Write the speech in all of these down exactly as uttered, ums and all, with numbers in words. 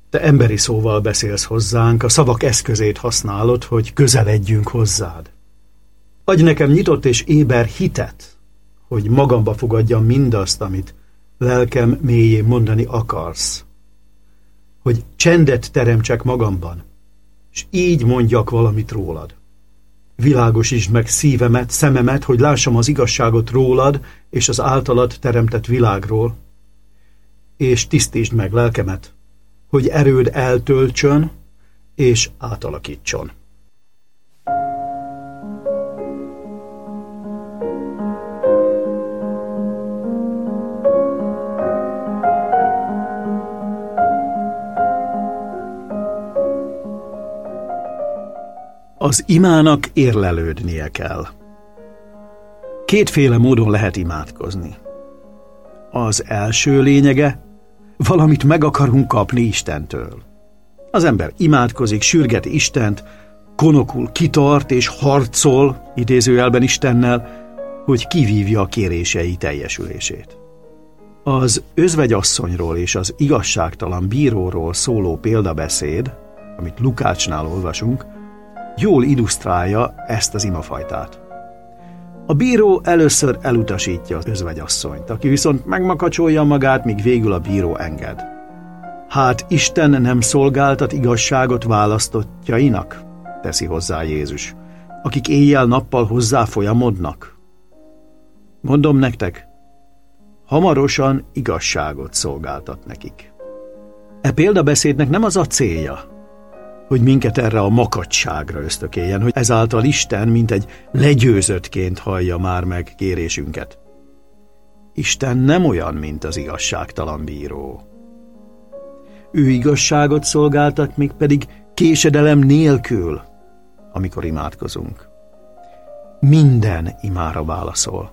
Te emberi szóval beszélsz hozzánk, a szavak eszközét használod, hogy közeledjünk hozzád. Adj nekem nyitott és éber hitet, hogy magamba fogadjam mindazt, amit lelkem mélyén mondani akarsz. Hogy csendet teremtsek magamban, és így mondjak valamit rólad. Világosítsd meg szívemet, szememet, hogy lássam az igazságot rólad és az általad teremtett világról, és tisztítsd meg lelkemet, hogy erőd eltöltsön és átalakítson. Az imának érlelődnie kell. Kétféle módon lehet imádkozni. Az első lényege, valamit meg akarunk kapni Istentől. Az ember imádkozik, sürgeti Istent, konokul kitart és harcol, idézőjelben Istennel, hogy kivívja a kérései teljesülését. Az özvegyasszonyról és az igazságtalan bíróról szóló példabeszéd, amit Lukácsnál olvasunk, jól illusztrálja ezt az imafajtát. A bíró először elutasítja az özvegyasszonyt, aki viszont megmakacsolja magát, míg végül a bíró enged. Hát Isten nem szolgáltat igazságot választottjainak? Teszi hozzá Jézus, akik éjjel-nappal hozzá folyamodnak. Mondom nektek, hamarosan igazságot szolgáltat nekik. E példabeszédnek nem az a célja, hogy minket erre a makacságra ösztökéljen, hogy ezáltal Isten mint egy legyőzöttként hallja már meg kérésünket. Isten nem olyan, mint az igazságtalan bíró. Ő igazságot szolgáltat, még pedig késedelem nélkül, amikor imádkozunk. Minden imára válaszol.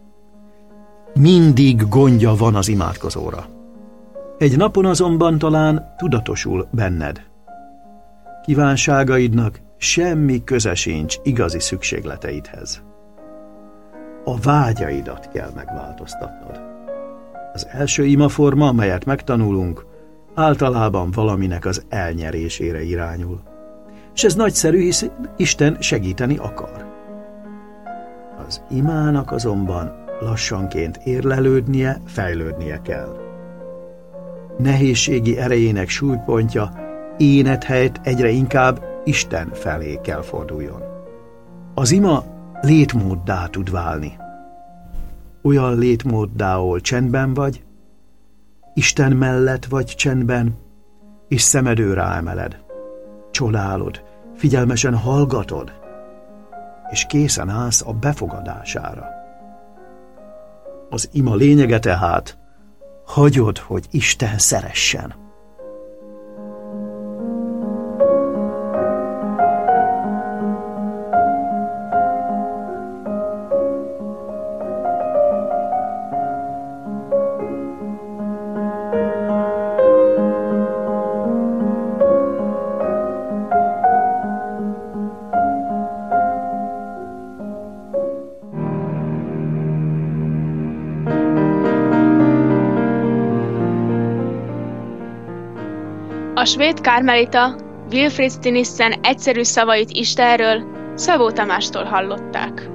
Mindig gondja van az imádkozóra. Egy napon azonban talán tudatosul benned. Kívánságaidnak semmi köze sincs igazi szükségleteidhez. A vágyaidat kell megváltoztatnod. Az első imaforma, amelyet megtanulunk, általában valaminek az elnyerésére irányul. És ez nagyszerű, hisz Isten segíteni akar. Az imának azonban lassanként érlelődnie, fejlődnie kell. Nehézségi erejének súlypontja énet helyett egyre inkább Isten felé kell forduljon. Az ima létmóddá tud válni. Olyan létmóddá, ahol csendben vagy, Isten mellett vagy csendben, és szemedő ráemeled, csodálod, figyelmesen hallgatod, és készen állsz a befogadására. Az ima lényege tehát, hagyod, hogy Isten szeressen. A svéd karmelita Wilfrid Stinissen egyszerű szavait Istenről Szabó Tamástól hallották.